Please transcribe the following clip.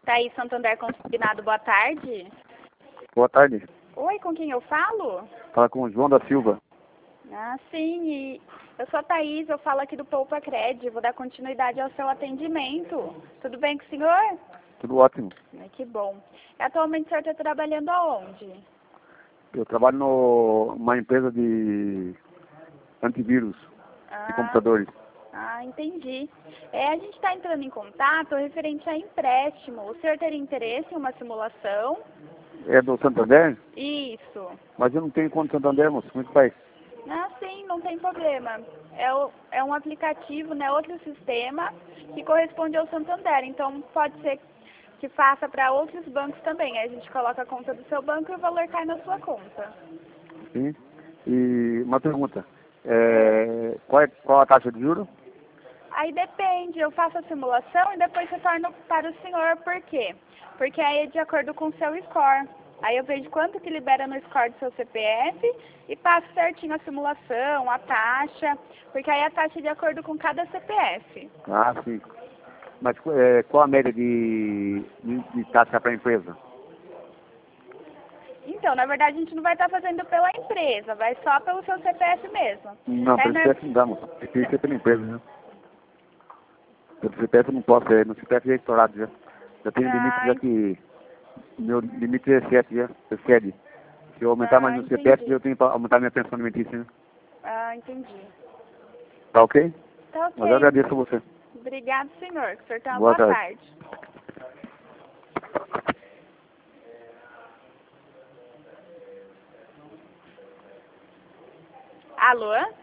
Thaís Santander Consignado, boa tarde. Boa tarde. Oi, com quem eu falo? Fala com o João da Silva. Ah, sim, eu sou a Thaís, eu falo aqui do Poupa Cred, vou dar continuidade ao seu atendimento. Tudo bem com o senhor? Tudo ótimo. Ai, que bom. Atualmente o senhor está trabalhando aonde? Eu trabalho numa empresa de antivírus de computadores. Entendi. A gente está entrando em contato referente a empréstimo. O senhor teria interesse em uma simulação? É do Santander? Isso. Mas eu não tenho conta do Santander, moço. Como é que faz? Sim, não tem problema. É um aplicativo, né, outro sistema que corresponde ao Santander. Então, pode ser que faça para outros bancos também. Aí a gente coloca a conta do seu banco e o valor cai na sua conta. Sim. E uma pergunta. Qual a taxa de juros? Aí depende, eu faço a simulação e depois retorno para o senhor. Por quê? Porque aí é de acordo com o seu score. Aí eu vejo quanto que libera no score do seu CPF e passo certinho a simulação, a taxa, porque aí a taxa é de acordo com cada CPF. Ah, sim. Mas qual a média de taxa para a empresa? Então, na verdade, a gente não vai estar fazendo pela empresa, vai só pelo seu CPF mesmo. Não, pelo CPF não dá, moço. Tem que ser pela empresa, né? Pelo CPF eu não posso, no CPF já é estourado já. Já tenho limite já que... Meu limite é 7 já, excede. Se eu aumentar mais no CPF, eu tenho que aumentar minha pensão alimentícia, né? Entendi. Tá ok? Tá ok. Mas eu agradeço a você. Obrigado, senhor. Que o senhor tenha uma Boa boa tarde. tarde. Alô?